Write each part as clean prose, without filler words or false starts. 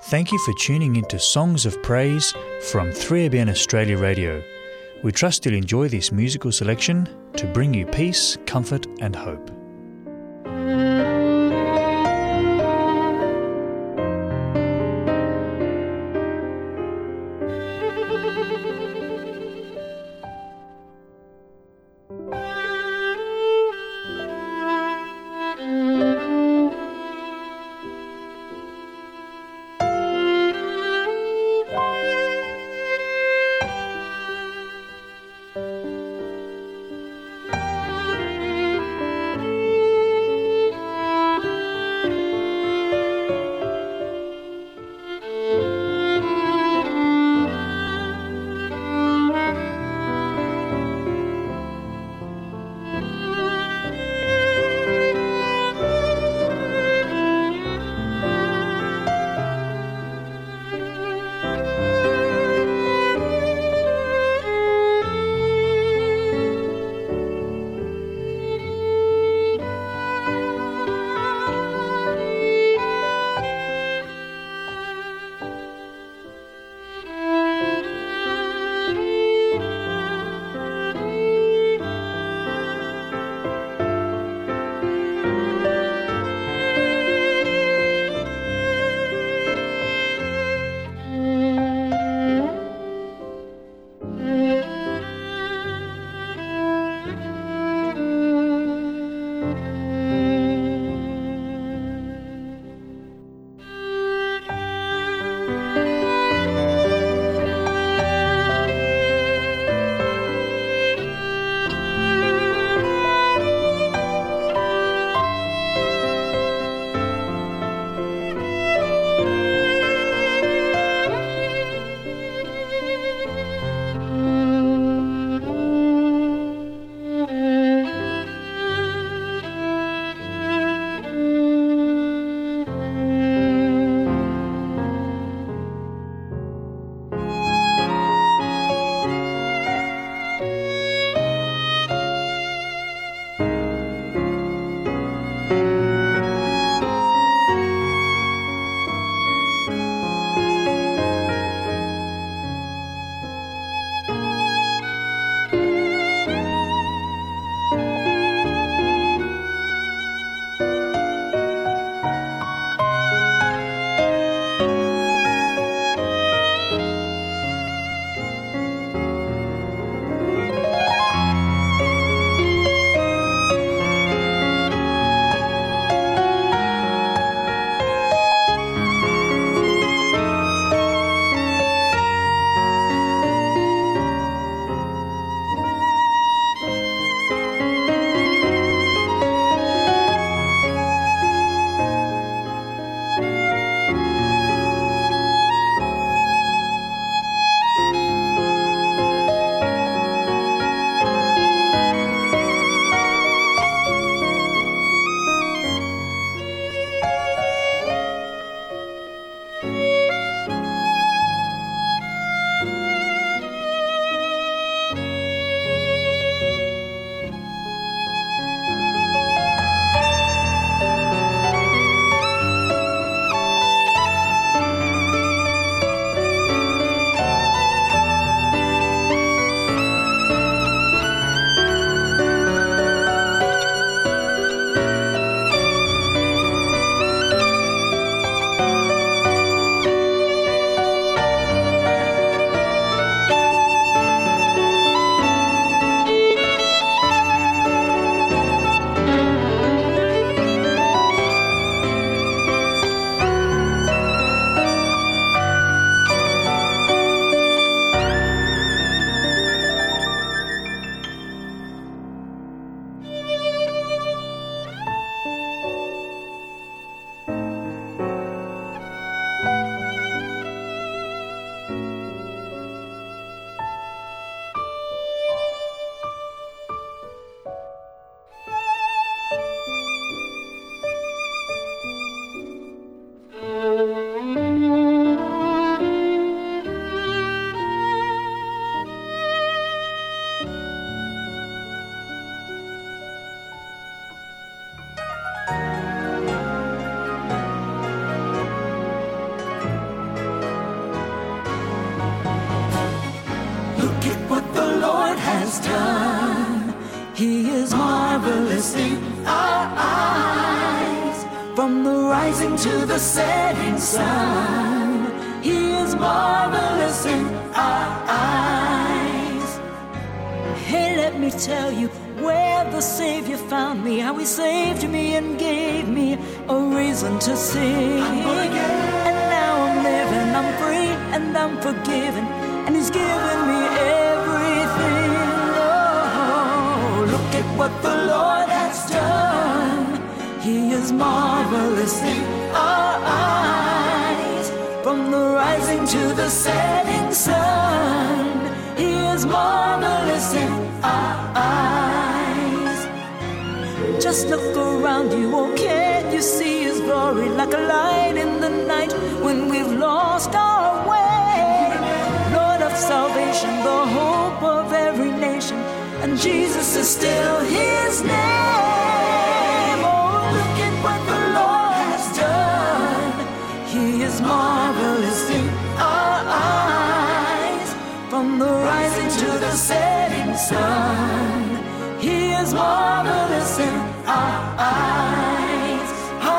Thank you for tuning into Songs of Praise from 3ABN Australia Radio. We trust you'll enjoy this musical selection to bring you peace, comfort and hope. marvelous in our eyes. From the rising to the setting sun, He is marvelous in our eyes. Hey, let me tell you where the Savior found me, how He saved me and gave me a reason to sing. And now I'm living, I'm free and I'm forgiven, and He's given me everything. Oh, look at what the Lord has done. He is marvelous in our eyes. From the rising to the setting sun, He is marvelous in our eyes. Just look around you, oh, can't you see His glory like a light in the night when we've lost our way? Lord of salvation, the hope of every nation, and Jesus is still His name. Oh, look at what the Lord has done. He is marvelous in our eyes. From the rising to the setting sun, He is marvelous in our eyes.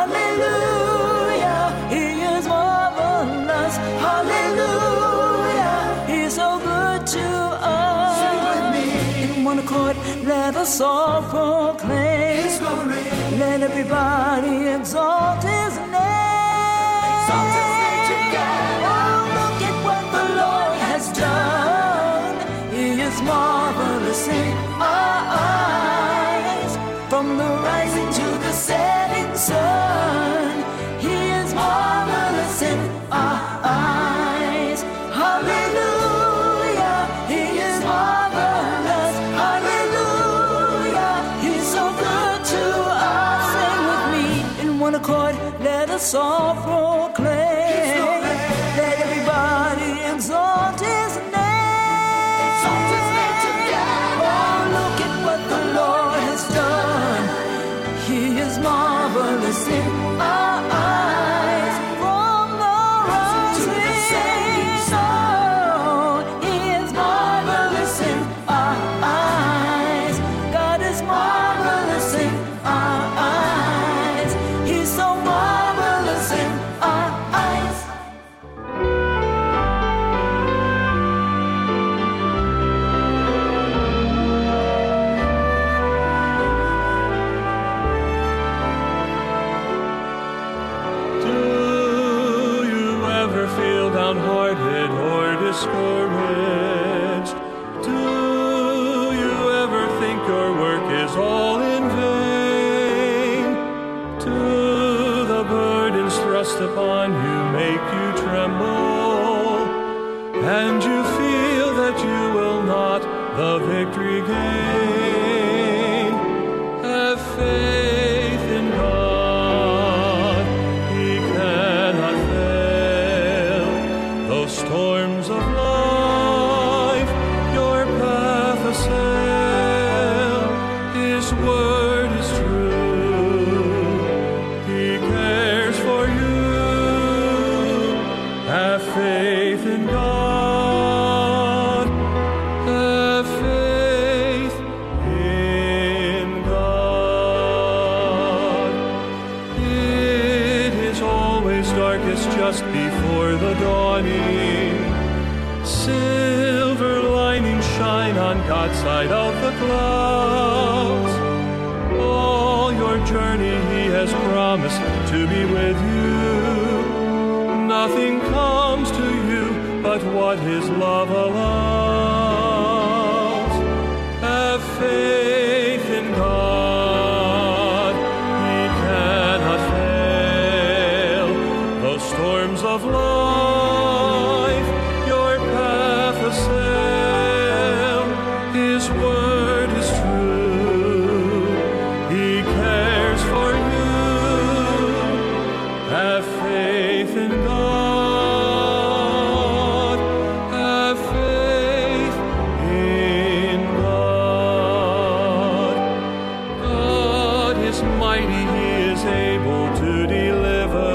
Hallelujah, He is marvelous. Hallelujah, He's so good to us. Sing with me. In one accord, let us all proclaim His glory. Let everybody exalt His name. Exalt His name together. Oh, look at what the Lord has done. He is marvelous in our eyes. From the rising to the setting sun, He is marvelous in our eyes. Hallelujah, He is marvelous. Hallelujah, He's so good to us. Sing with me in one accord, let us all proclaim. Let everybody exalt His name. Exalt His name together. Oh, look at what the Lord has done. He is marvelous in our eyes. From the rising sun, He is marvelous in our eyes. God is marvelous in our eyes. He's so marvelous in our eyes. Downhearted or discouraged? Do you ever think your work is all in vain? Do the burdens thrust upon you make you tremble, and you feel that you will not the victory gain? Have faith in God, He cannot fail. Those storms of life, your path assail. His word is true. He cares for you. Have faith in God. Have faith in God. It is always darkest just before the dawning. Silver linings shine on God's side of the clouds. All your journey He has promised to be with you. Nothing comes to you but what His love allows. Have faith in God. He cannot fail. Those storms of life, your path assail. His word is true. He cares for you. Have faith in God. Have faith in God. God is mighty. He is able to deliver.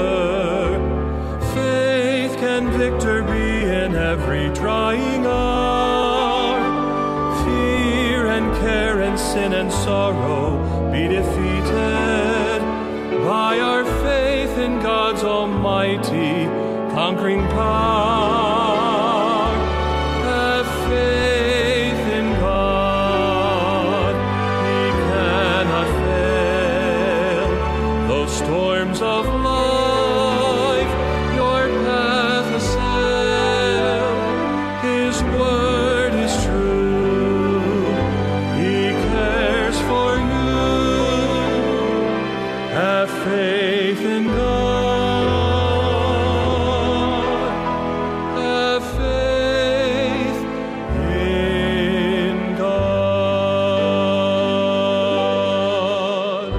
Faith can victor be in every trying hour. Fear and care and sin and sorrow be defeated by our faith in God's almighty conquering power. Have faith in God, He cannot fail. Though storms of life your path assail, His word is true. He cares for you. Have faith in God. Have faith in God.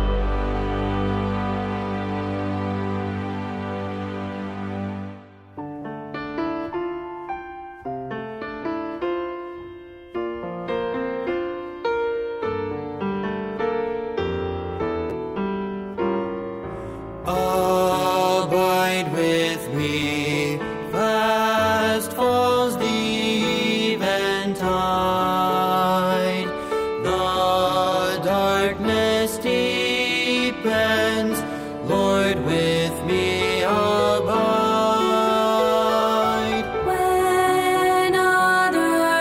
Abide with me, fast falls the eventide. The darkness deepens, Lord, with me abide. When other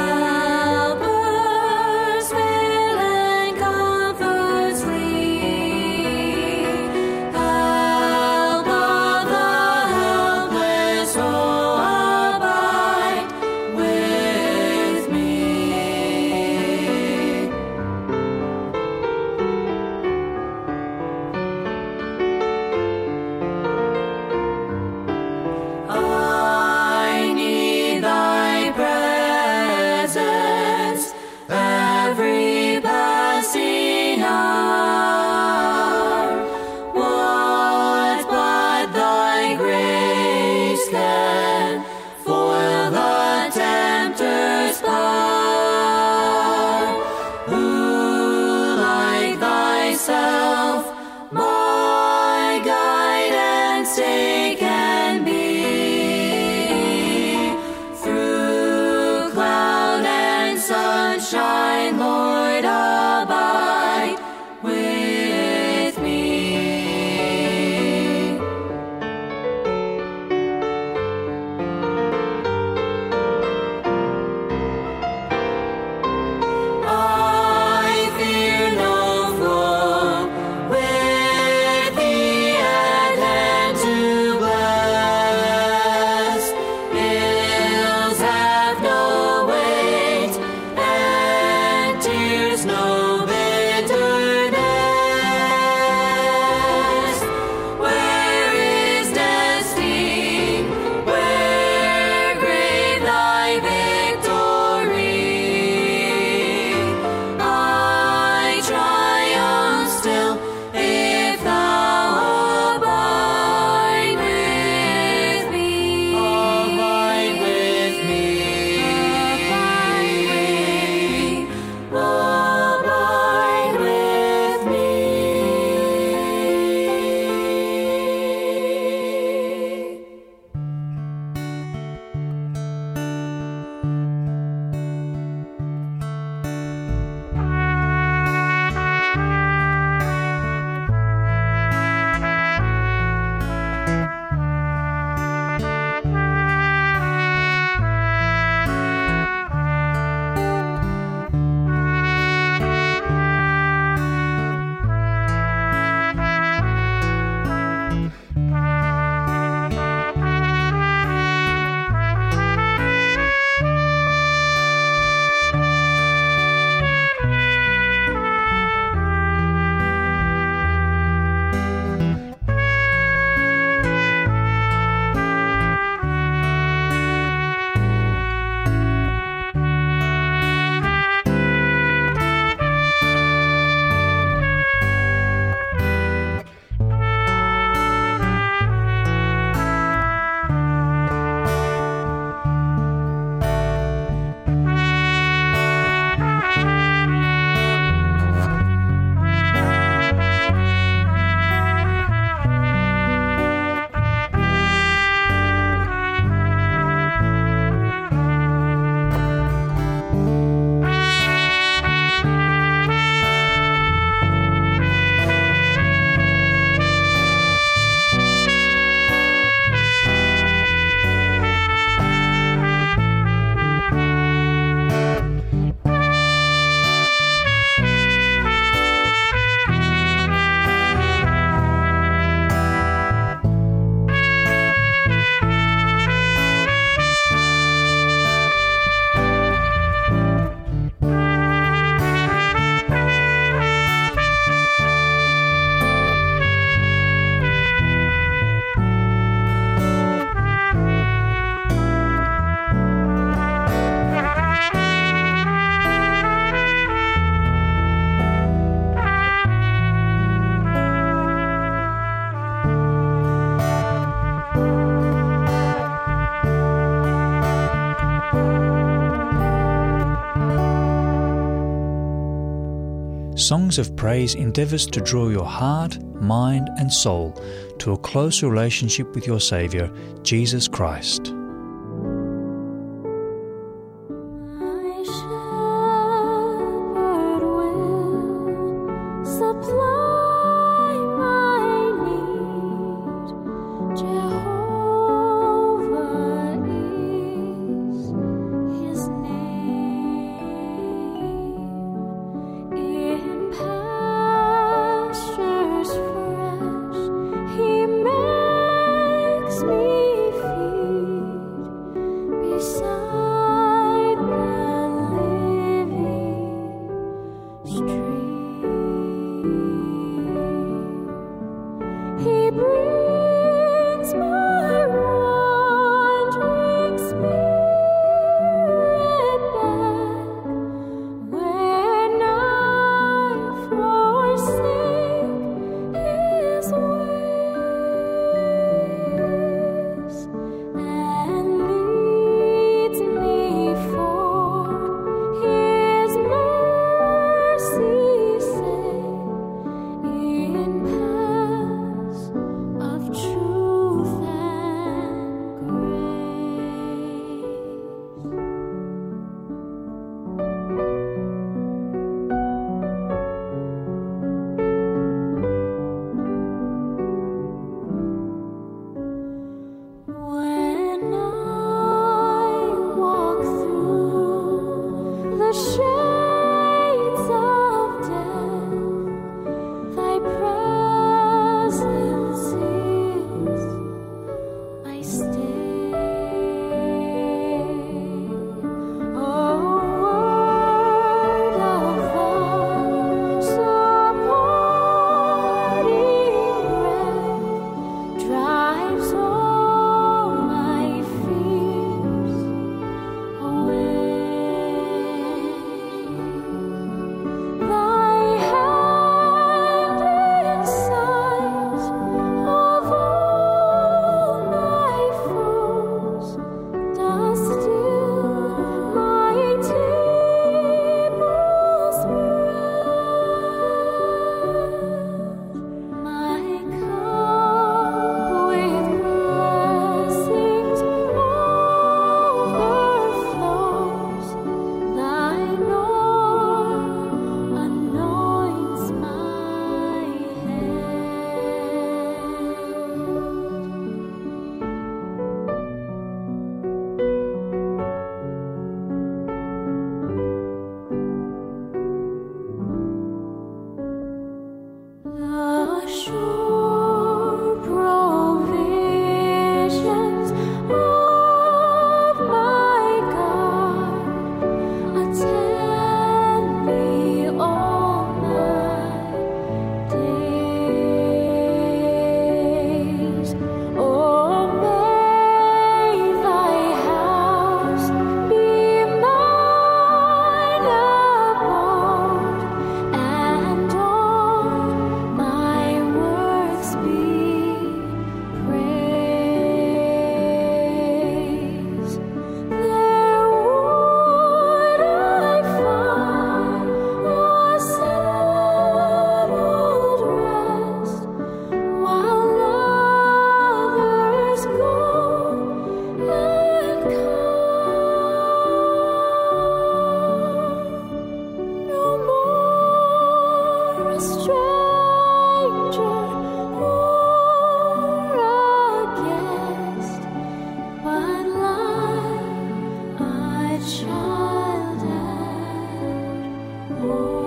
helpers fail and comforts flee, help of the Songs of Praise endeavours to draw your heart, mind and soul to a close relationship with your Saviour, Jesus Christ. My shepherd will supply my need. Jehovah is his name. In pastures fresh, he makes me feed beside the living stream. He brings my wandering spirit back when I forsake his ways, and leads me for his mercy's sake in paths of truth and When I walk through the shades of death, thy presence is my stay. A word of thy supporting breath drives all my fears away. Thy hand in sight of all my foes does still my tables spread. My cup with blessings overflows. Thine oil anoints my head. The sure provisions of my God attend me all my days. Oh, may thy house be mine abode, and all my works be praised. There would I find a settled rest, while others go and come. No more a stranger or a guest, but like a child at home.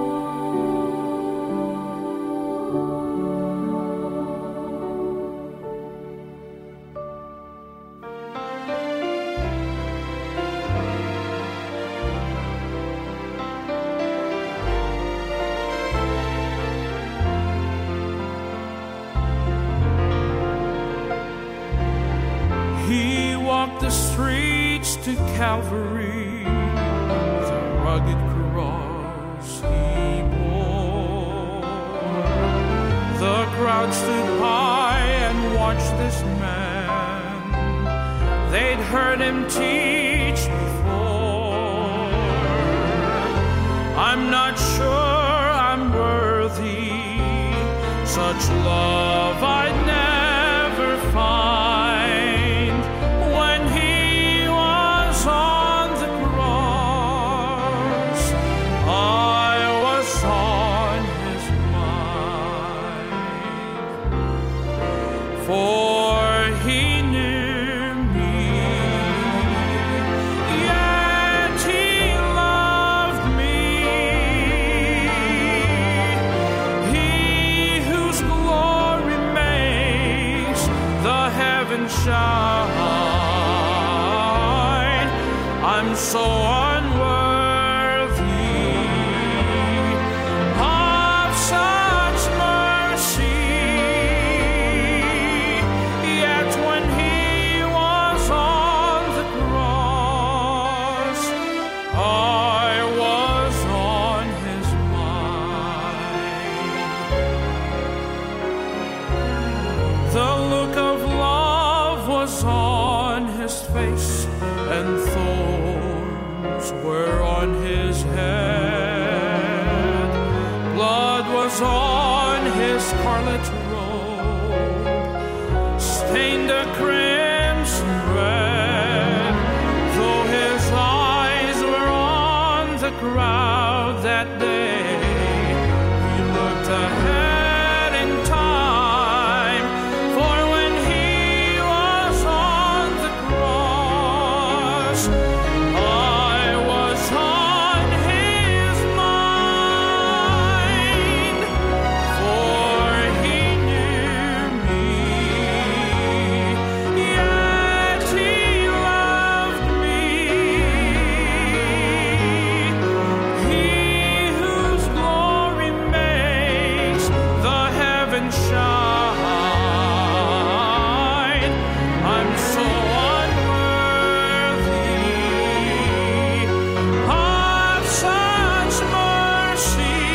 He walked the streets to Calvary, the rugged cross he bore. The crowd stood high and watched this man. They'd heard him teach before. I'm not sure I'm worthy Such love I'd never find. When he was on the cross, I was on his mind. For he knew me, yet he loved me. He whose glory makes the heavens shine. I'm so unworthy of such mercy, yet when he was on the cross, I was on his mind. The look of love was on his face, and thorns were on his head. Blood was on his scarlet robe, stained a crimson red. Though his eyes were on the crowd that day, he looked ahead in time. For when he was on the cross, I was on his mind. For he knew me, yet he loved me. He whose glory makes the heavens shine. I'm so unworthy of such mercy,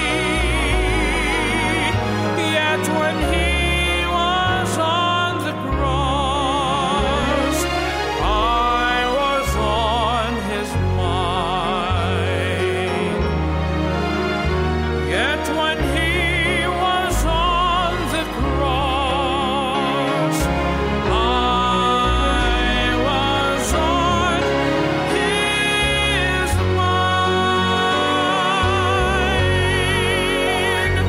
yet when he was on the cross, I was on his mind. Yet when he was on the cross, I was on his mind.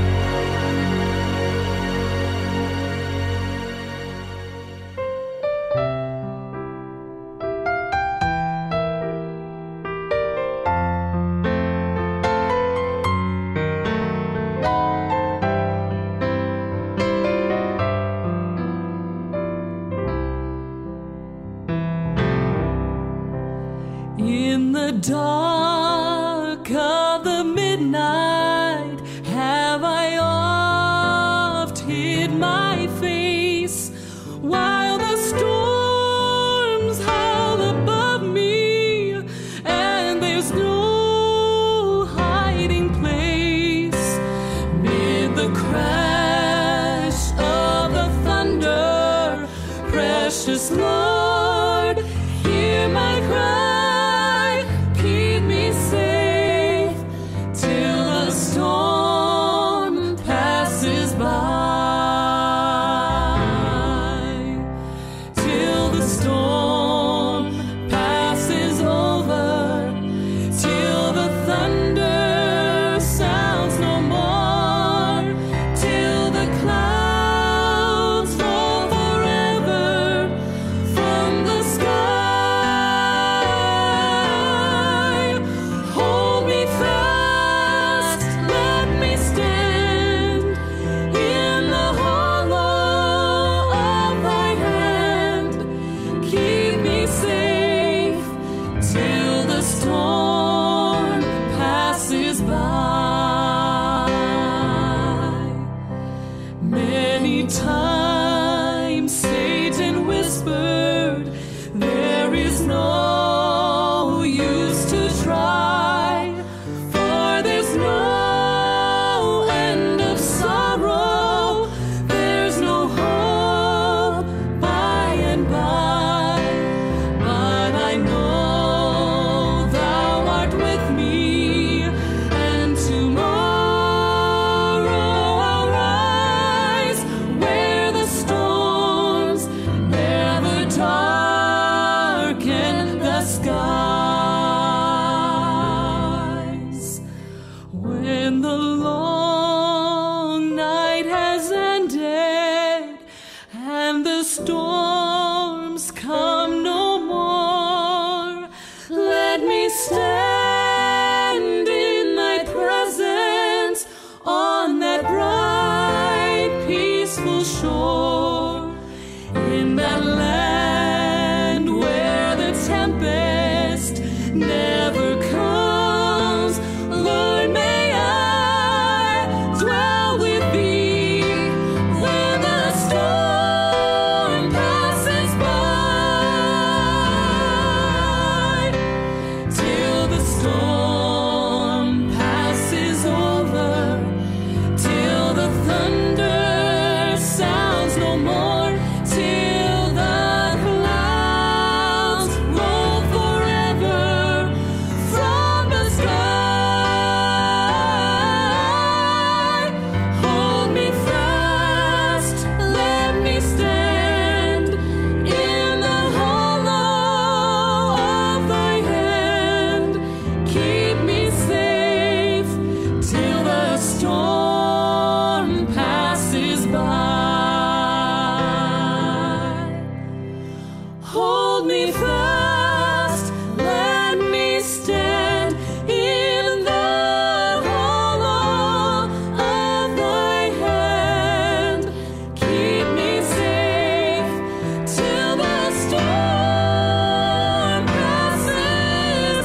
In the dark of the midnight have I oft hid my face, while the storms howl above me, and there's no hiding place. Mid the crash of the thunder, precious Lord, hear my cry, keep me safe till the storm passes by. Till the storm passes over, till the thunder sounds no more, till the clouds fall forever from Hold me fast, let me stand in the hollow of thy hand. Keep me safe till the storm passes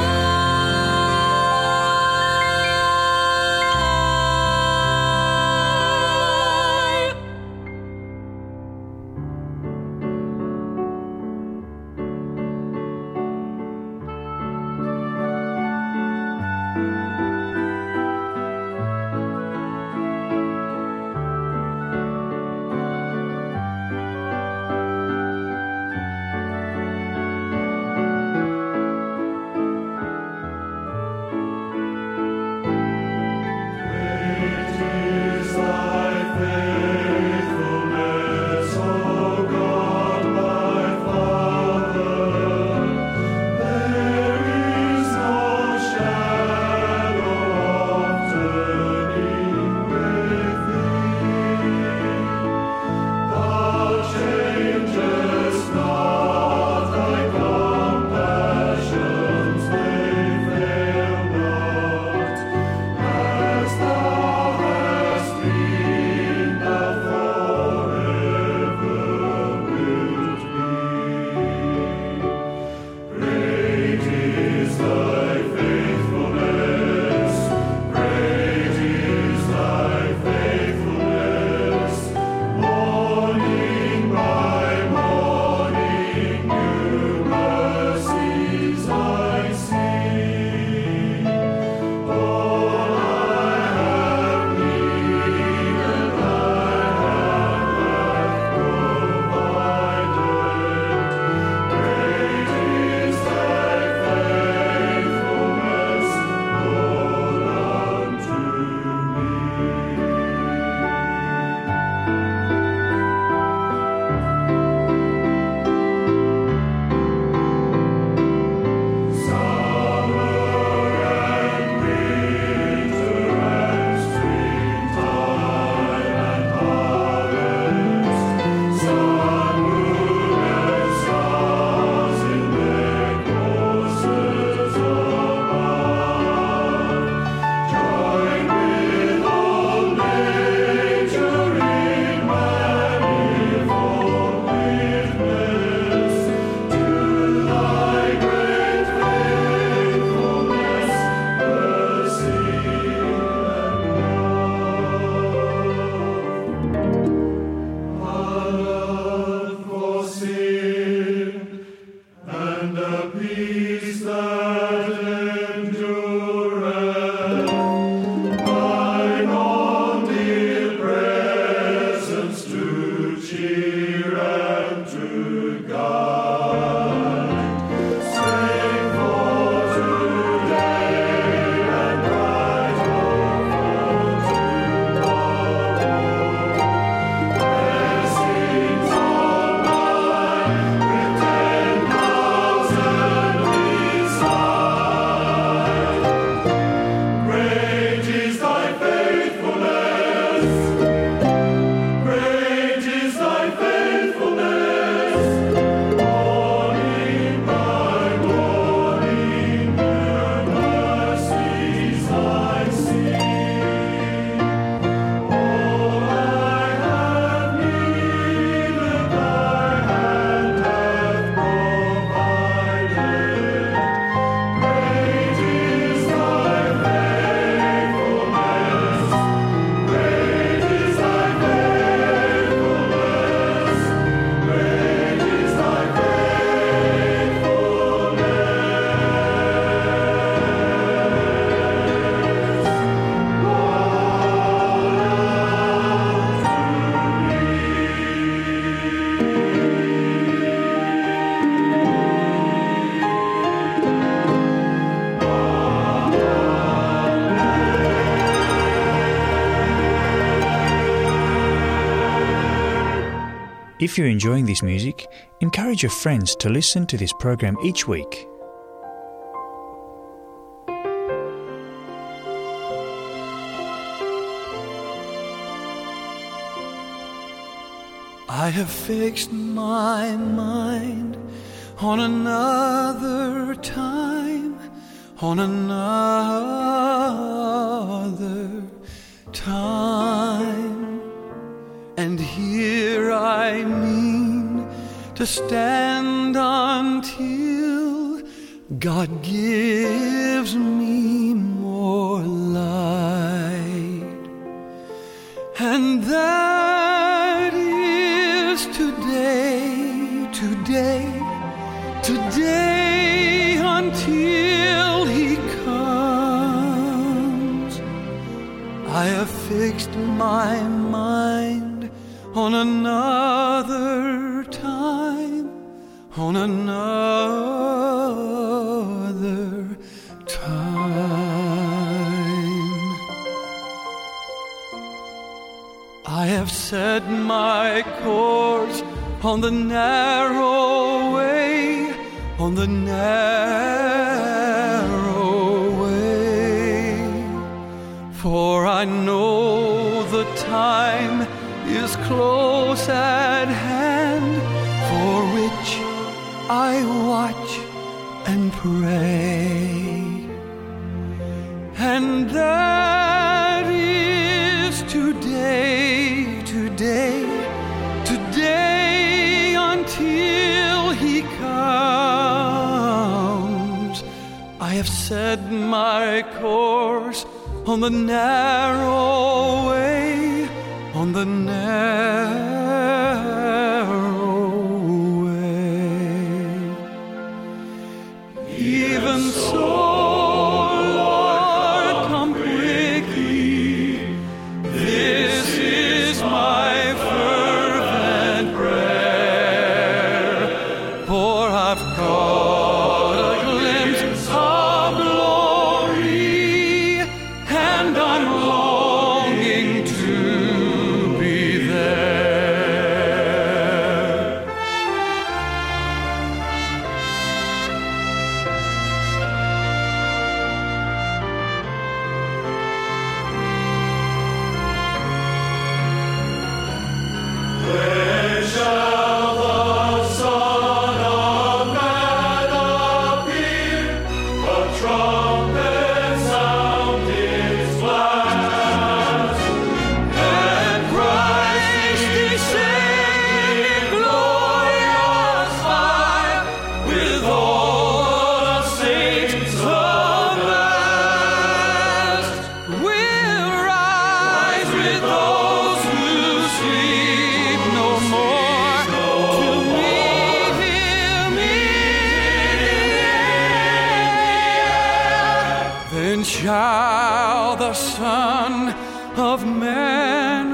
If you're enjoying this music, encourage your friends to listen to this program each week. I have fixed my my mind on another time, on another time. And here I mean to stand until God gives me more light. And that is today, today, today until He comes. I have fixed my mind on another time, on another time. I have set my course on the narrow way, on the narrow way. For I know the time is close at hand, for which I watch and pray. And that is today, today, today until He comes. I have set my course on the narrow way, on the narrow way. Even so, Lord, come quickly. This is my fervent prayer, for I've caught a glimpse of glory, and I'm longing to be there. When shall the Son of Man appear? A trumpet sound His blast, and Christ descend in glorious light, with all the saints amassed. We'll rise with those who sleep no more, to meet Him in the air. Then shall the Son of Man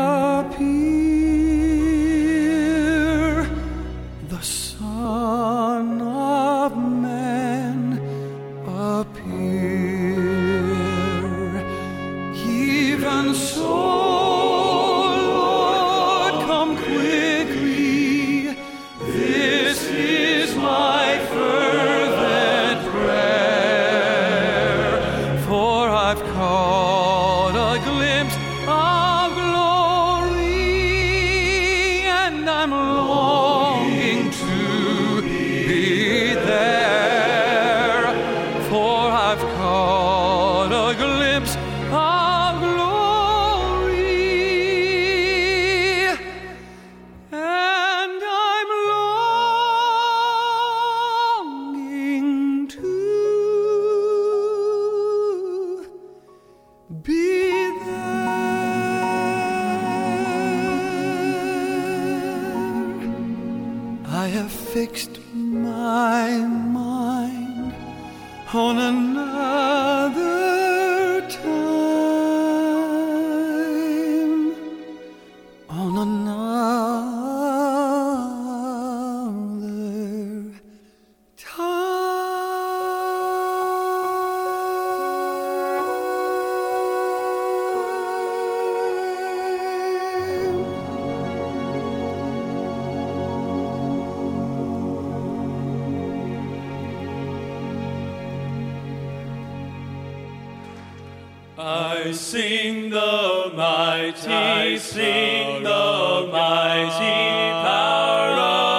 appear, the Son of Man appear. Even so, Lord, come quickly. This is my fervent prayer, for I've caught a glimpse of glory, and I'm longing to be there. For I've caught a glimpse of glory, and I'm longing to be there. I have fixed my mind on another time, on another time. I sing the mighty, I sing the mighty power of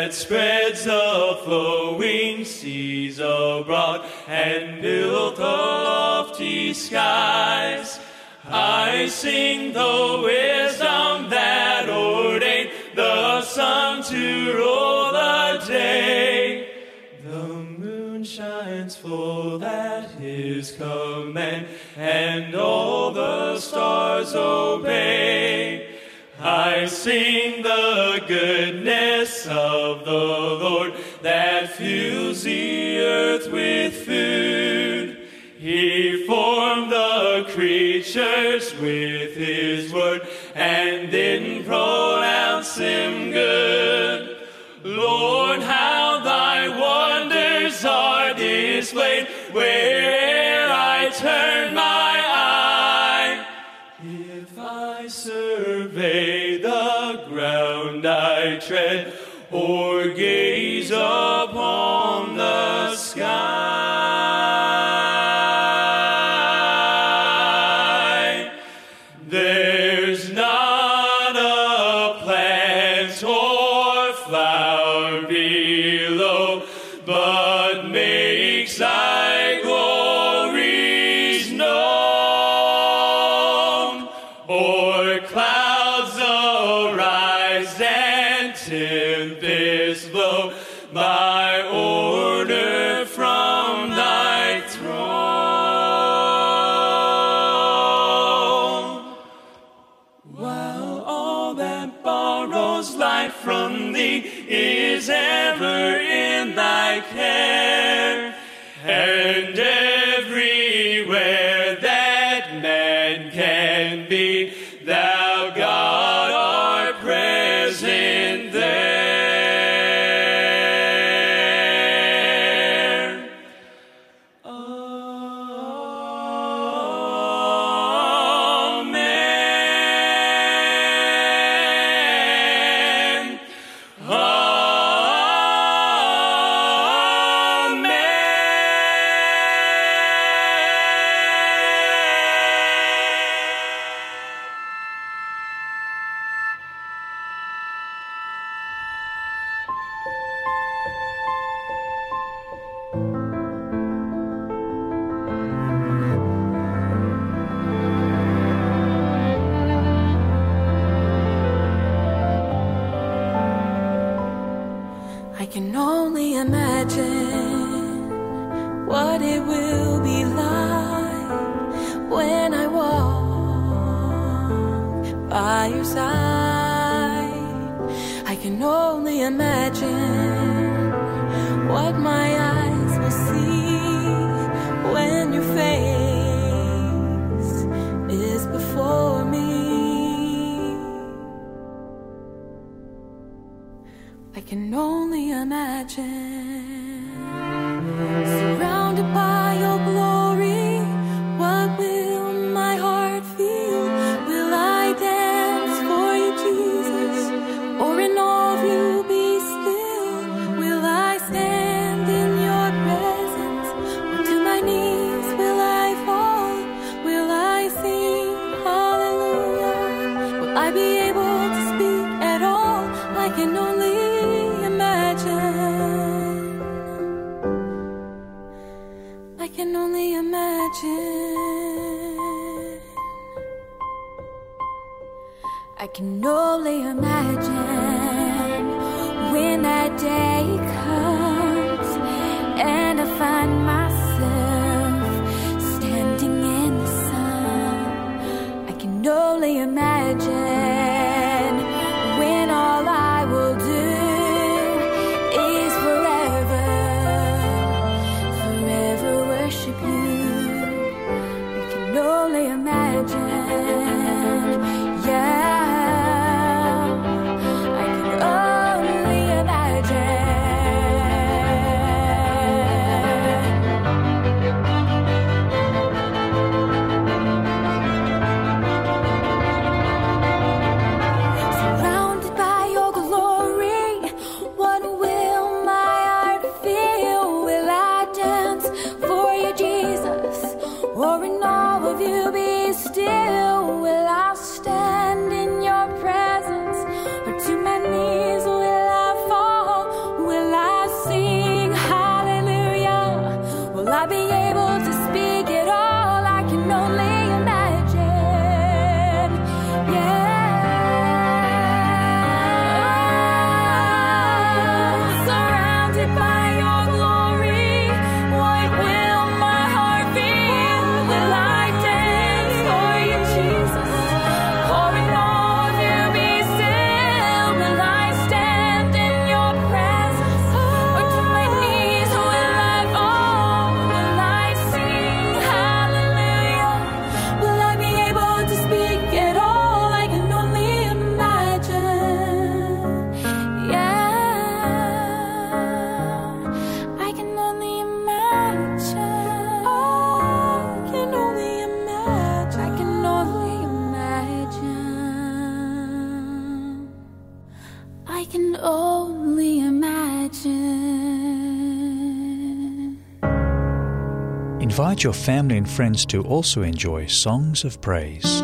that spreads the flowing seas abroad and built the lofty skies. I sing the wisdom that ordained the sun to rule the day. The moon shines full at his command, and all the stars obey. I sing the goodness of the Lord that fills the earth with food. He formed the creatures with his word and didn't pronounce them good. Lord, how thy wonders are displayed where'er I turn my eye. If I survey the ground I tread, or gaze upon the sky, there's not a plant or flower below, but makes thy glories known. Or clouds arise and tempests blow by order from thy throne. While all that borrows life from thee is ever in thy care, and everywhere that man can be, thou, God, art present there. Amen. I can only imagine what it will be like when I walk by your side. I can only imagine what my eyes will see when your face is before me. I can only imagine, surrounded by your glory, what will my heart feel? Will I dance for you, Jesus, or in awe of you be still? Will I stand in your presence, or to my knees will I fall? Will I sing hallelujah? Will I be able to speak at all? I can only I can only imagine. I can only imagine when that day comes and I find myself standing in the sun. I can only imagine when all I will do is forever worship you. I can only imagine, yeah. I can only imagine. Surrounded by your glory, what will my heart feel? Will I dance for you, Jesus, or in awe of you be still? Will I stand in your Invite your family and friends to also enjoy Songs of Praise.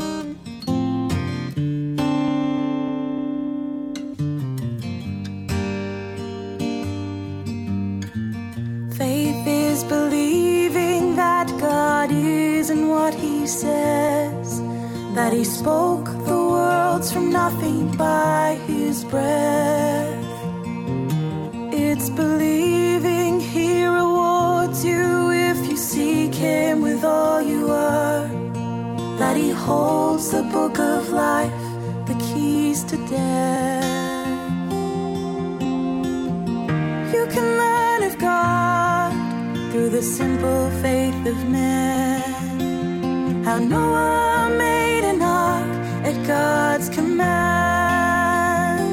Faith is believing that God is in what He says, that He spoke the worlds from nothing by His breath. It's believing He rewards you if you seek Him with all you are, that He holds the book of life, the keys to death. You can learn of God through the simple faith of man, how Noah made an ark at God's command.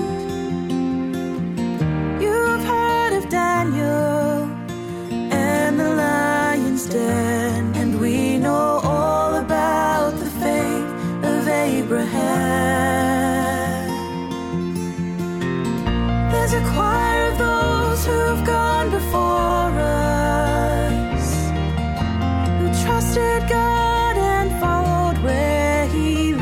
You've heard of Daniel and the lion's den, and we know all about the faith of Abraham. There's a choir of those who've gone before us, who trusted God and followed where He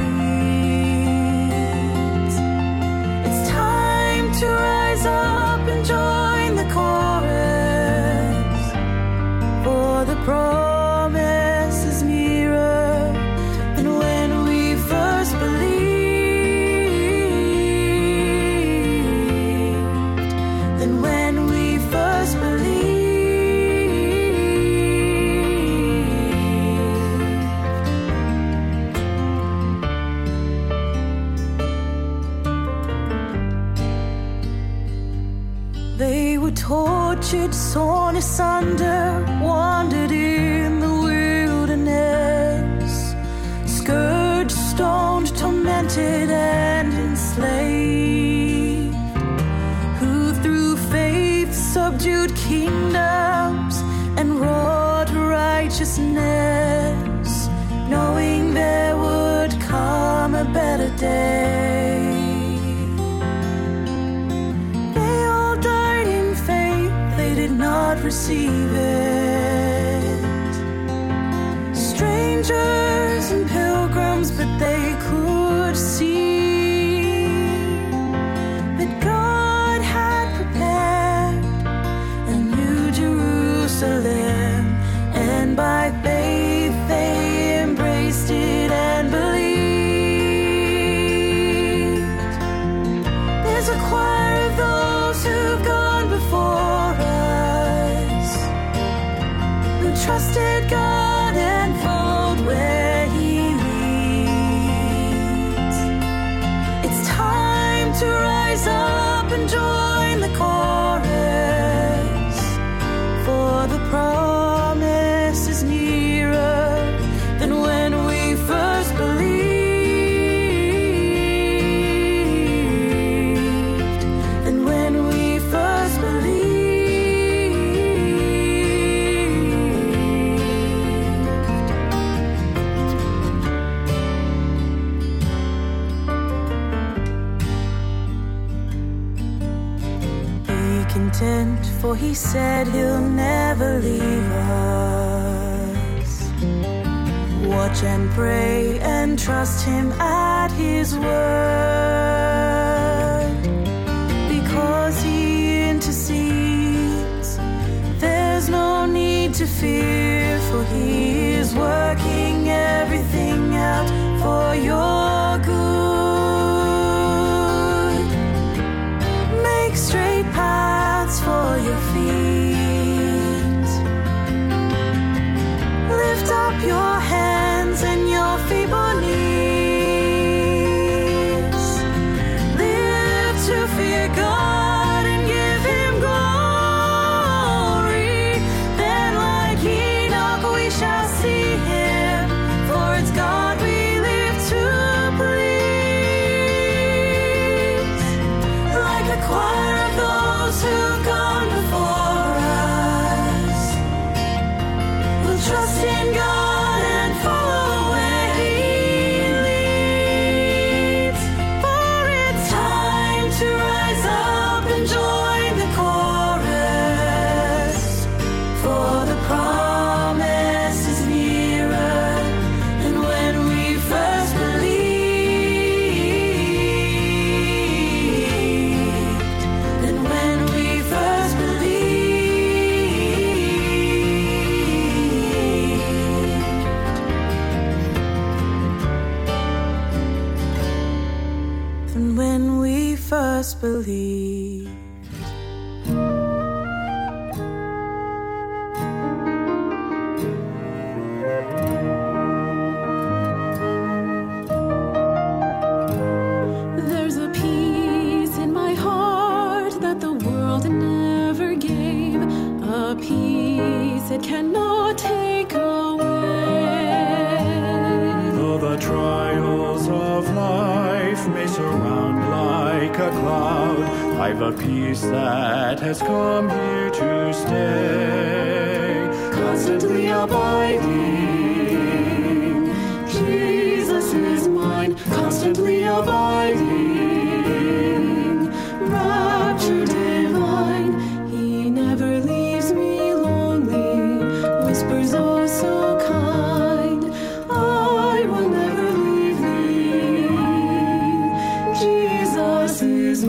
leads. It's time to rise up and join the chorus, for the promise is nearer than when we first believed, than when we first believed. They were tortured, torn asunder, wandered in the wilderness, scourged, stoned, tormented, and enslaved, who through faith subdued kingdoms and wrought righteousness, knowing there would come a better day. They all died in faith, they did not receive it. Strangers and pilgrims, but they could see that God had prepared a new Jerusalem, and by faith they embraced it and believed. There's a choir of those who've gone before us, who trusted God and followed where He leads. It's time to rise up and join the chorus, for the promise is nearer than when we first believed, than when we first believed. Be content, for He said He'll never leave us. Watch and pray and trust Him at His word, because He intercedes. There's no need to fear, for He is working everything out for your good. Make straight paths for your feet. Lift up your hands and your feeble knees. Live to fear God and give Him glory. Then like Enoch we shall see Him first believed. There's a peace in my heart that the world never gave, a peace it cannot take away. Though the trials of life may surround like a cloud, I've a peace that has come here to stay. Constantly abiding, Jesus is mine. Constantly abiding, rapture divine. He never leaves me lonely, whispers oh so kind, I will never leave thee. Jesus is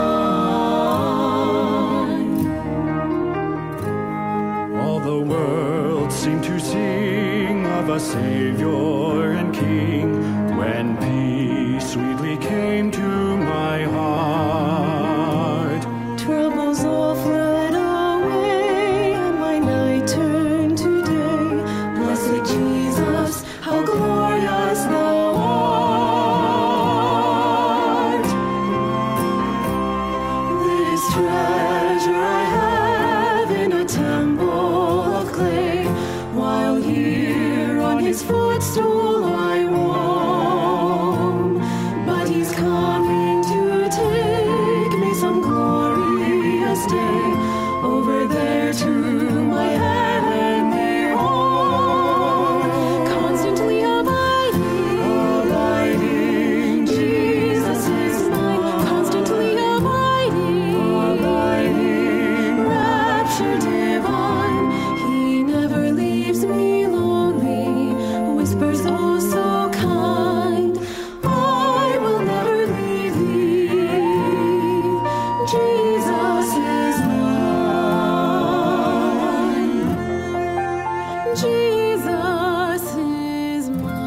mine. All the world seemed to sing of a Savior and King when peace sweetly came to my heart. Troubles all fled away, and my night turned to day. Blessed Jesus, how glorious thou art. This treasure I have in a temple of clay, while here on his footstool I roam. But he's coming to take me some glorious day over there to my heavenly home. Constantly abiding, Jesus is mine. Constantly abiding, rapture divine. He never leaves me lonely, whispers oh so kind, I will never leave thee. Jesus is mine. Jesus is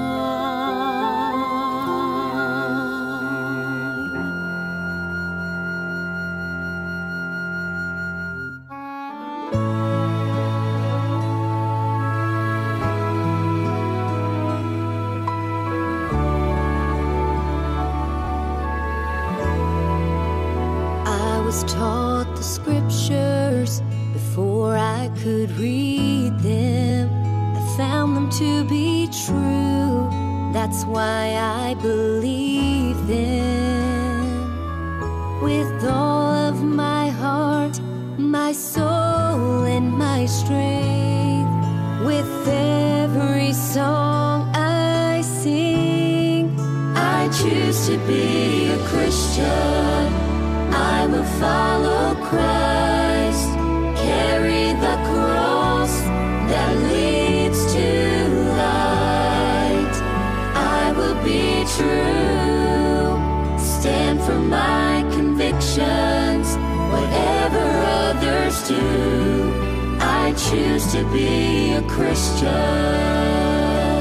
I was taught the scriptures before I could read them. I found them to be true. That's why I believe them. With all of my heart, my soul, and my strength. With every song I sing, I choose to be a Christian. I will follow Christ, carry the cross that leads to light. I will be true, stand for my convictions, whatever others do. I choose to be a Christian.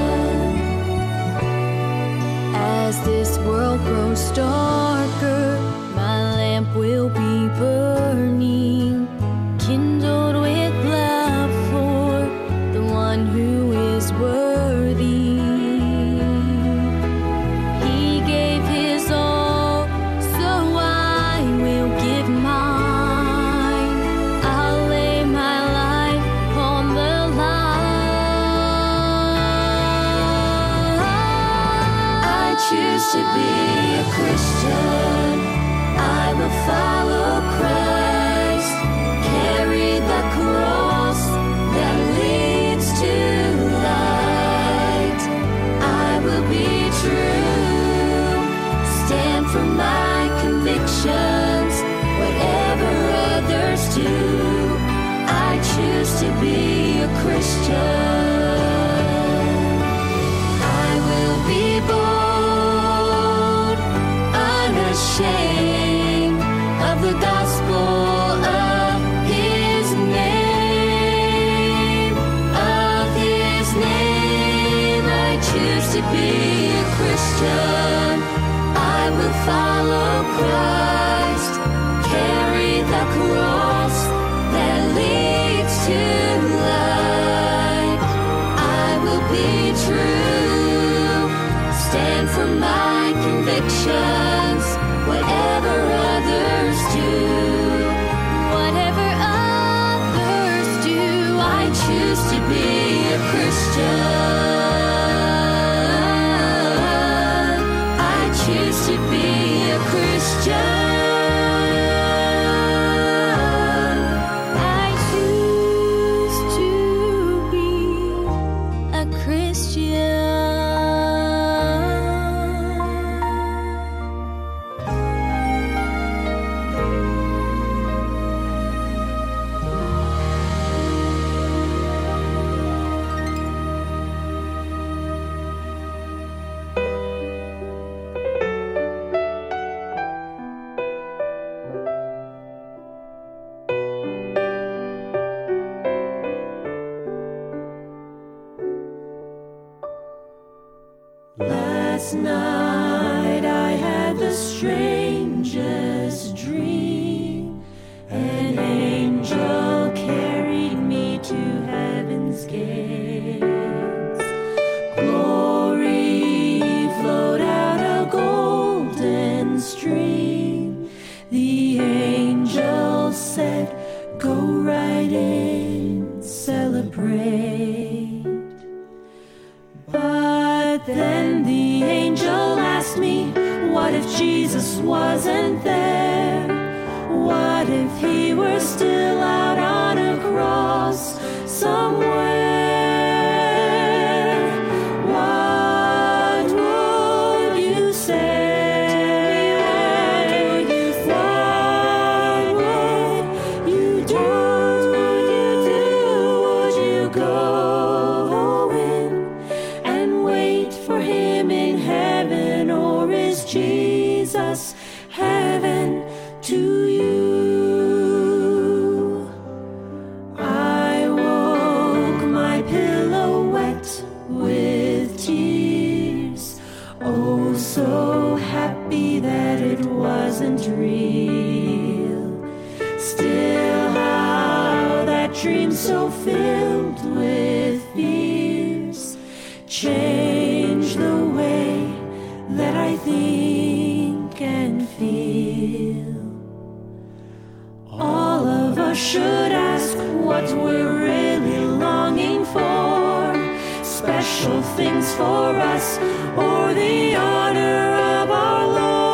As this world grows darker, my lamp will be burning, kindled with love for the one who is worthy. He gave his all, so I will give mine. I'll lay my life on the line. I choose to be a Christian. I will follow Christ, carry the cross that leads to light. I will be true, stand for my convictions, whatever others do. I choose to be a Christian. I will be bold, unashamed of the gospel of his name, I choose to be a Christian. I will follow Christ. stand for my convictions, whatever others do. Whatever others do, I choose to be a Christian. I choose to be a Christian. Last night I had the strangest dream. An angel carried me to heaven's gates. Glory flowed out a golden stream. The angel said, "Go right in, celebrate." But then the angel asked me, what if Jesus wasn't there? What if he were still out on a cross somewhere? What would you say? What would you do? Would you go in and wait for him in heaven, or is Jesus heaven to you? I woke my pillow wet with tears, oh so happy that it wasn't real. Still how that dream so filled with fears change the way that I think and feel. All of us should ask what we're really longing for. Special things for us, or the honor of our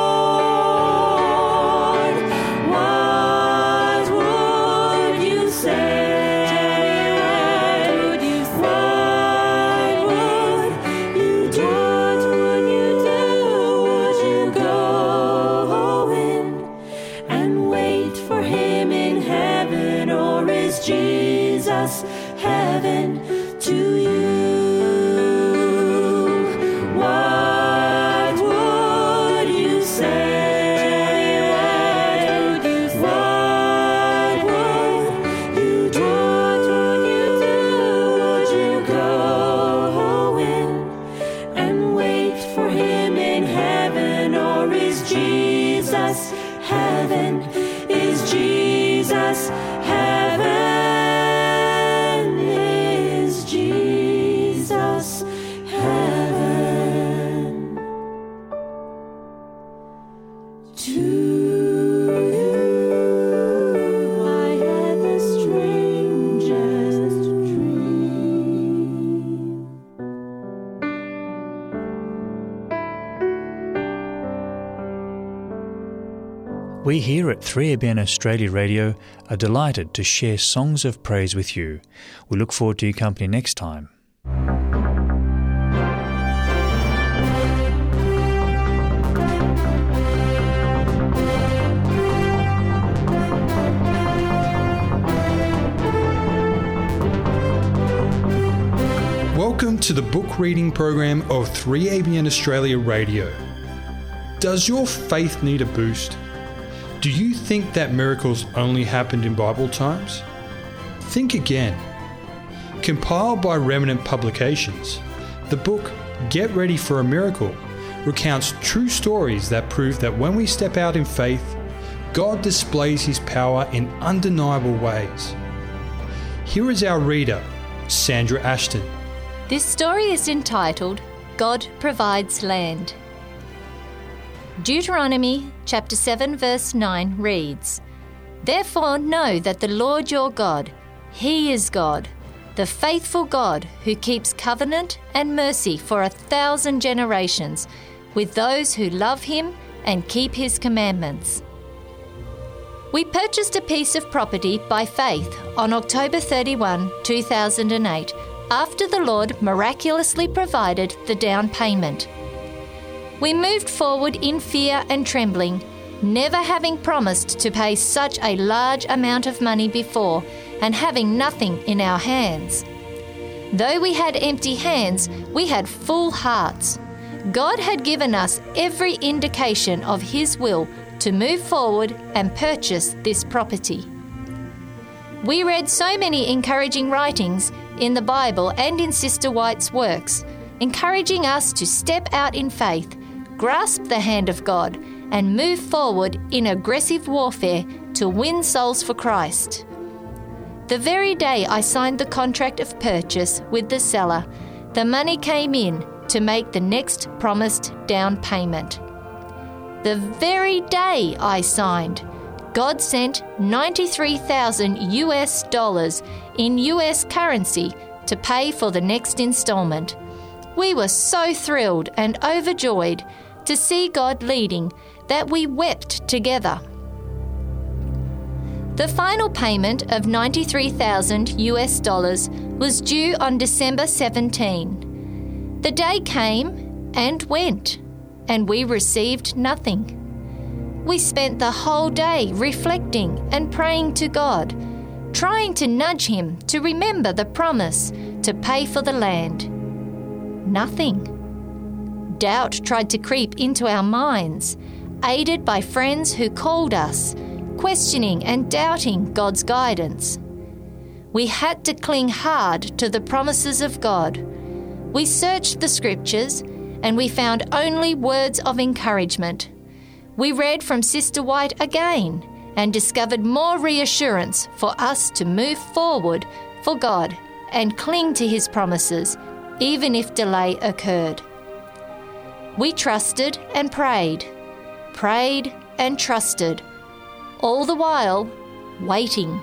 Lord. What would you say? What would you do? Would you go in and wait for him in heaven, or is Jesus heaven to you? What would you say? What would you do? Would you go in and wait for him in heaven, or is Jesus heaven? Is Jesus heaven? Is Jesus heaven to you? I had the strangest dream. We here at 3ABN Australia Radio are delighted to share songs of praise with you. We look forward to your company next time. Welcome to the book reading program of 3ABN Australia Radio. Does your faith need a boost? Do you think that miracles only happened in Bible times? Think again. Compiled by Remnant Publications, the book Get Ready for a Miracle recounts true stories that prove that when we step out in faith, God displays His power in undeniable ways. Here is our reader, Sandra Ashton. This story is entitled God provides land. Deuteronomy chapter 7 verse 9 reads, "Therefore know that the Lord your God, He is God, the faithful God who keeps covenant and mercy for 1,000 generations with those who love Him and keep His commandments." We purchased a piece of property by faith on October 31, 2008, after the Lord miraculously provided the down payment. We moved forward in fear and trembling, never having promised to pay such a large amount of money before and having nothing in our hands. Though we had empty hands, we had full hearts. God had given us every indication of His will to move forward and purchase this property. We read so many encouraging writings in the Bible and in Sister White's works, encouraging us to step out in faith, grasp the hand of God, and move forward in aggressive warfare to win souls for Christ. The very day I signed the contract of purchase with the seller, the money came in to make the next promised down payment. The very day I signed, God sent $93,000 in US currency to pay for the next installment. We were so thrilled and overjoyed to see God leading that we wept together. The final payment of $93,000 was due on December 17. The day came and went, and we received nothing. We spent the whole day reflecting and praying to God, trying to nudge Him to remember the promise to pay for the land. Nothing. Doubt tried to creep into our minds, aided by friends who called us, questioning and doubting God's guidance. We had to cling hard to the promises of God. We searched the scriptures and we found only words of encouragement. We read from Sister White again and discovered more reassurance for us to move forward for God and cling to His promises, even if delay occurred. We trusted and prayed and trusted, all the while waiting.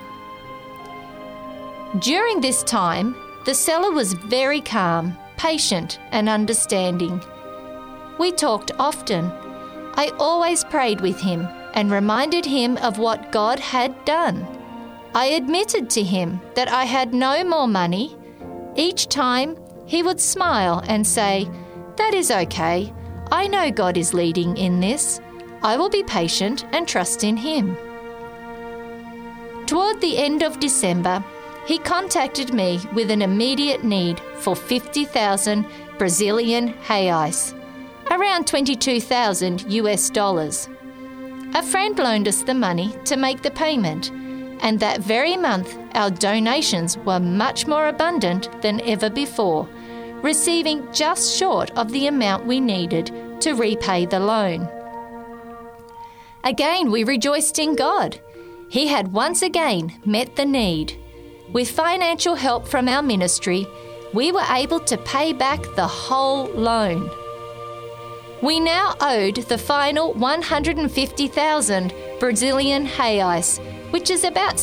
During this time, the seller was very calm, patient and understanding. We talked often. I always prayed with him and reminded him of what God had done. I admitted to him that I had no more money. Each time he would smile and say, "That is okay. I know God is leading in this. I will be patient and trust in Him." Toward the end of December, he contacted me with an immediate need for 50,000 Brazilian reais, around $22,000. A friend loaned us the money to make the payment, and that very month our donations were much more abundant than ever before, receiving just short of the amount we needed to repay the loan. Again, we rejoiced in God. He had once again met the need. With financial help from our ministry, we were able to pay back the whole loan. We now owed the final 150,000 Brazilian reais, which is about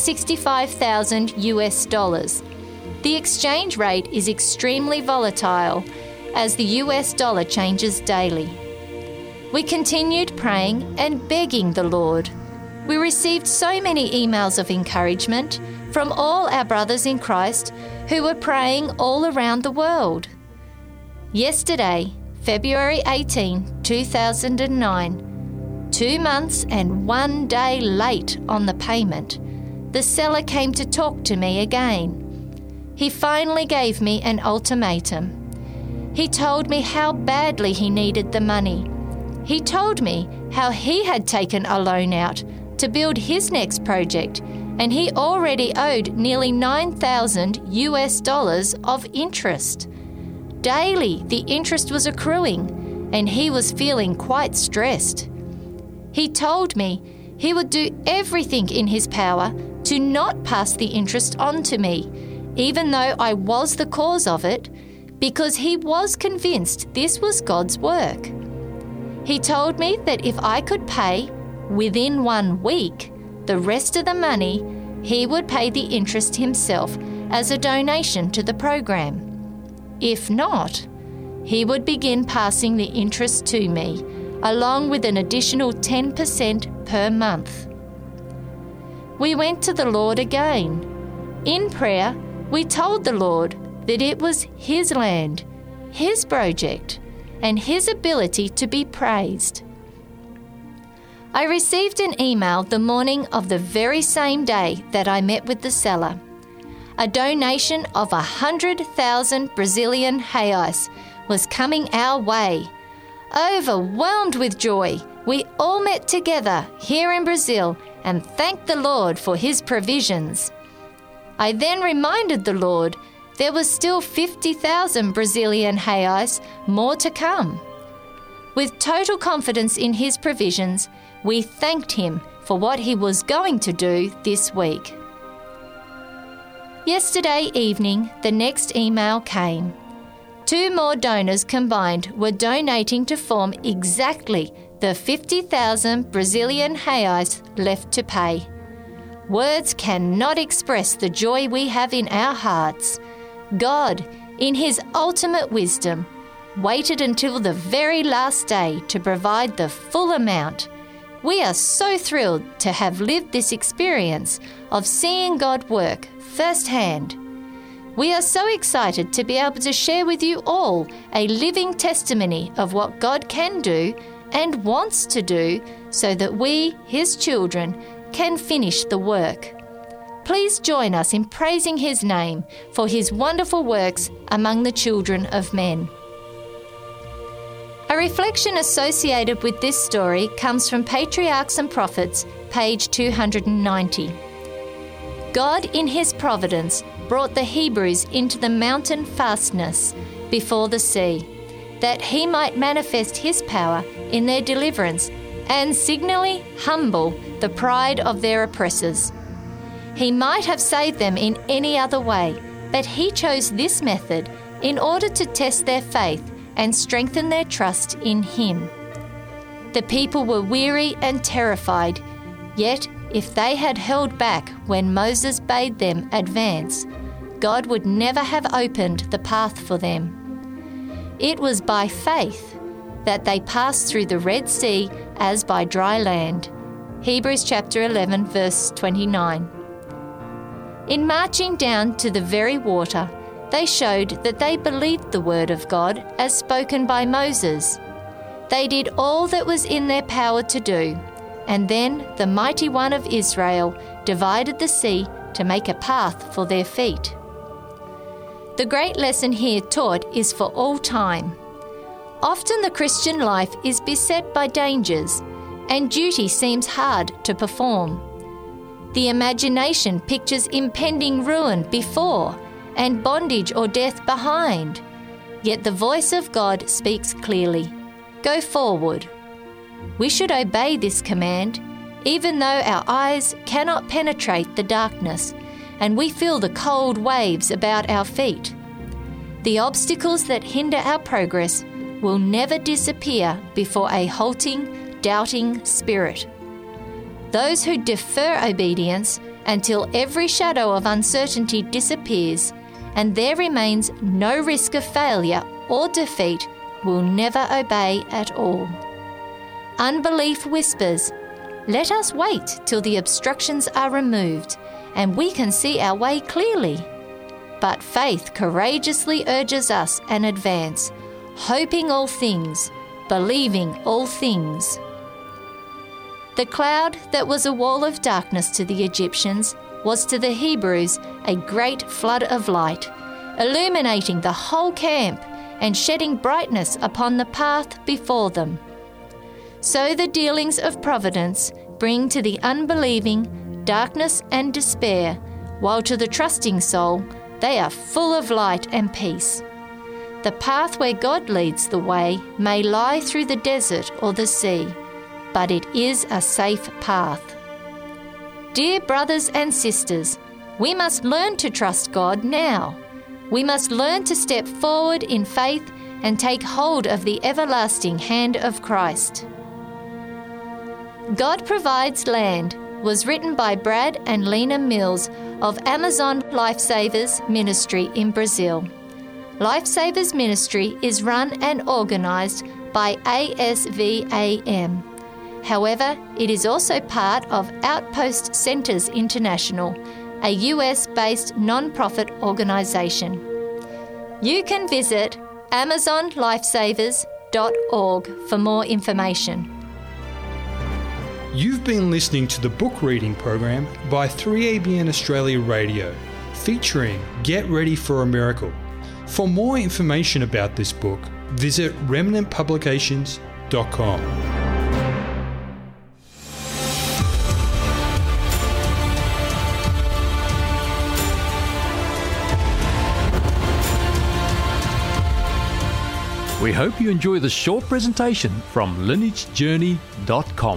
$65,000. The exchange rate is extremely volatile as the US dollar changes daily. We continued praying and begging the Lord. We received so many emails of encouragement from all our brothers in Christ who were praying all around the world. Yesterday, February 18, 2009, 2 months and 1 day late on the payment, the seller came to talk to me again. He finally gave me an ultimatum. He told me how badly he needed the money. He told me how he had taken a loan out to build his next project, and he already owed nearly $9,000 of interest. Daily, the interest was accruing, and he was feeling quite stressed. He told me he would do everything in his power to not pass the interest on to me, even though I was the cause of it, because he was convinced this was God's work. He told me that if I could pay within 1 week the rest of the money, he would pay the interest himself as a donation to the program. If not, he would begin passing the interest to me, along with an additional 10% per month. We went to the Lord again. In prayer, we told the Lord that it was his land, his project, and his ability to be praised. I received an email the morning of the very same day that I met with the seller. A donation of 100,000 Brazilian reais was coming our way. Overwhelmed with joy, we all met together here in Brazil and thanked the Lord for his provisions. I then reminded the Lord there was still 50,000 Brazilian reais more to come. With total confidence in his provisions, we thanked him for what he was going to do this week. Yesterday evening, the next email came. 2 more donors combined were donating to form exactly the 50,000 Brazilian reais left to pay. Words cannot express the joy we have in our hearts. God, in his ultimate wisdom, waited until the very last day to provide the full amount. We are so thrilled to have lived this experience of seeing God work firsthand. We are so excited to be able to share with you all a living testimony of what God can do and wants to do so that we, his children, can finish the work. Please join us in praising his name for his wonderful works among the children of men. A reflection associated with this story comes from Patriarchs and Prophets, page 290. God, in his providence, brought the Hebrews into the mountain fastness before the sea, that he might manifest his power in their deliverance and signally humble the pride of their oppressors. He might have saved them in any other way, but he chose this method in order to test their faith and strengthen their trust in him. The people were weary and terrified, yet if they had held back when Moses bade them advance, God would never have opened the path for them. It was by faith that they passed through the Red Sea as by dry land. Hebrews chapter 11, verse 29. In marching down to the very water, they showed that they believed the word of God as spoken by Moses. They did all that was in their power to do, and then the mighty one of Israel divided the sea to make a path for their feet. The great lesson here taught is for all time. Often the Christian life is beset by dangers, and duty seems hard to perform. The imagination pictures impending ruin before and bondage or death behind. Yet the voice of God speaks clearly. Go forward. We should obey this command, even though our eyes cannot penetrate the darkness and we feel the cold waves about our feet. The obstacles that hinder our progress will never disappear before a halting, doubting spirit. Those who defer obedience until every shadow of uncertainty disappears and there remains no risk of failure or defeat will never obey at all. Unbelief whispers, "Let us wait till the obstructions are removed and we can see our way clearly." But faith courageously urges us and advance, hoping all things, believing all things. The cloud that was a wall of darkness to the Egyptians was to the Hebrews a great flood of light, illuminating the whole camp and shedding brightness upon the path before them. So the dealings of providence bring to the unbelieving darkness and despair, while to the trusting soul they are full of light and peace. The path where God leads the way may lie through the desert or the sea, but it is a safe path. Dear brothers and sisters, we must learn to trust God now. We must learn to step forward in faith and take hold of the everlasting hand of Christ. God Provides Land was written by Brad and Lena Mills of Amazon Lifesavers Ministry in Brazil. Lifesavers Ministry is run and organised by ASVAM. However, it is also part of Outpost Centres International, a US-based non-profit organisation. You can visit AmazonLifesavers.org for more information. You've been listening to the book reading program by 3ABN Australia Radio, featuring Get Ready for a Miracle. For more information about this book, visit remnantpublications.com. We hope you enjoy this short presentation from lineagejourney.com.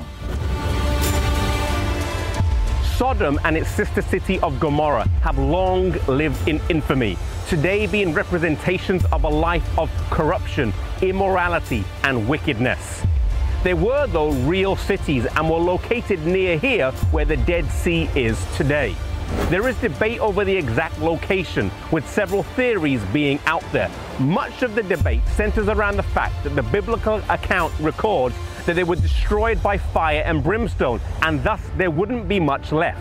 Sodom and its sister city of Gomorrah have long lived in infamy, today being representations of a life of corruption, immorality, and wickedness. They were, though, real cities and were located near here where the Dead Sea is today. There is debate over the exact location, with several theories being out there. Much of the debate centers around the fact that the biblical account records that they were destroyed by fire and brimstone, and thus there wouldn't be much left.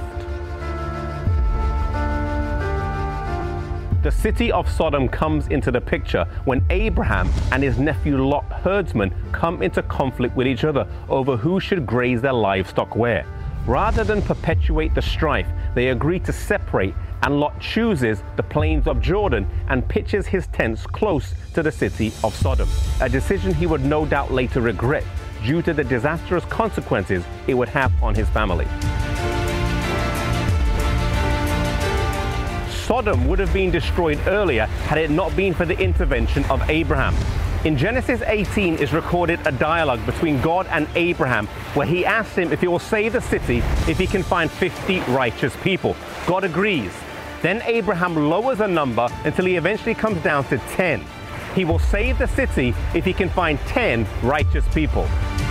The city of Sodom comes into the picture when Abraham and his nephew Lot, herdsmen, come into conflict with each other over who should graze their livestock where. Rather than perpetuate the strife, they agree to separate, and Lot chooses the plains of Jordan and pitches his tents close to the city of Sodom, a decision he would no doubt later regret due to the disastrous consequences it would have on his family. Sodom would have been destroyed earlier had it not been for the intervention of Abraham. In Genesis 18 is recorded a dialogue between God and Abraham where he asks him if he will save the city if he can find 50 righteous people. God agrees. Then Abraham lowers the number until he eventually comes down to 10. He will save the city if he can find 10 righteous people.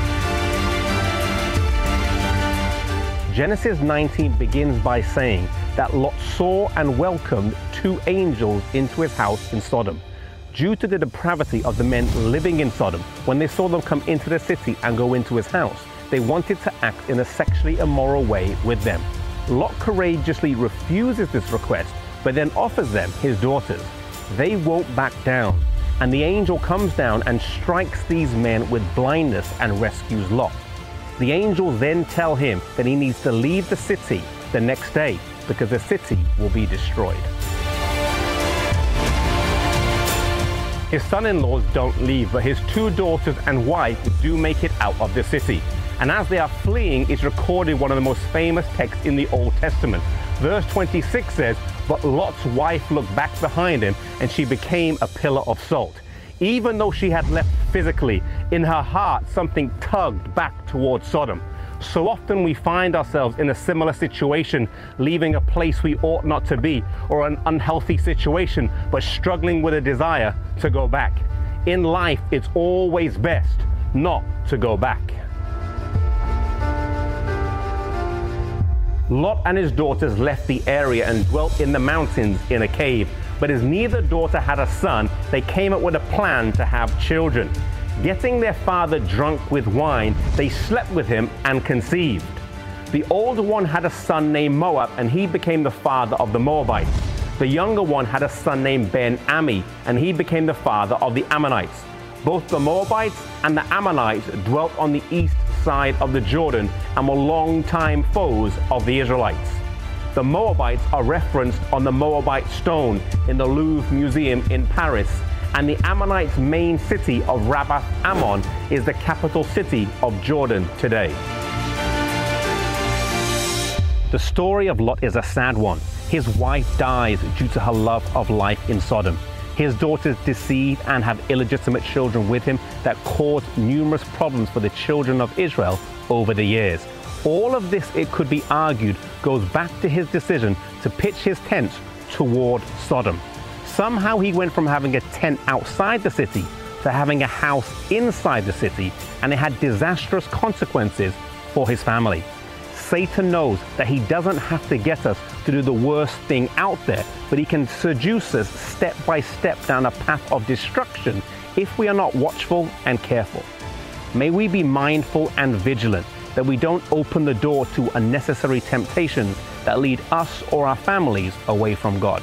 Genesis 19 begins by saying that Lot saw and welcomed 2 angels into his house in Sodom. Due to the depravity of the men living in Sodom, when they saw them come into the city and go into his house, they wanted to act in a sexually immoral way with them. Lot courageously refuses this request, but then offers them his daughters. They won't back down, and the angel comes down and strikes these men with blindness and rescues Lot. The angels then tell him that he needs to leave the city the next day because the city will be destroyed. His son-in-laws don't leave, but his 2 daughters and wife do make it out of the city. And as they are fleeing, is recorded one of the most famous texts in the Old Testament. Verse 26 says, "But Lot's wife looked back behind him, and she became a pillar of salt." Even though she had left physically, in her heart something tugged back towards Sodom. So often we find ourselves in a similar situation, leaving a place we ought not to be, or an unhealthy situation, but struggling with a desire to go back. In life, it's always best not to go back. Lot and his daughters left the area and dwelt in the mountains in a cave, but as neither daughter had a son, they came up with a plan to have children. Getting their father drunk with wine, they slept with him and conceived. The older one had a son named Moab, and he became the father of the Moabites. The younger one had a son named Ben-Ammi, and he became the father of the Ammonites. Both the Moabites and the Ammonites dwelt on the east side of the Jordan and were longtime foes of the Israelites. The Moabites are referenced on the Moabite stone in the Louvre Museum in Paris, and the Ammonites' main city of Rabbath Ammon is the capital city of Jordan today. The story of Lot is a sad one. His wife dies due to her love of life in Sodom. His daughters deceive and have illegitimate children with him that caused numerous problems for the children of Israel over the years. All of this, it could be argued, goes back to his decision to pitch his tents toward Sodom. Somehow he went from having a tent outside the city to having a house inside the city, and it had disastrous consequences for his family. Satan knows that he doesn't have to get us to do the worst thing out there, but he can seduce us step by step down a path of destruction if we are not watchful and careful. May we be mindful and vigilant that we don't open the door to unnecessary temptations that lead us or our families away from God.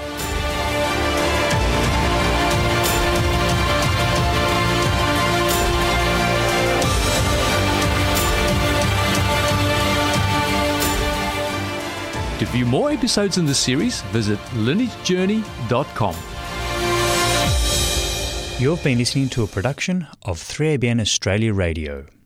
To view more episodes in the series, visit lineagejourney.com. You've been listening to a production of 3ABN Australia Radio.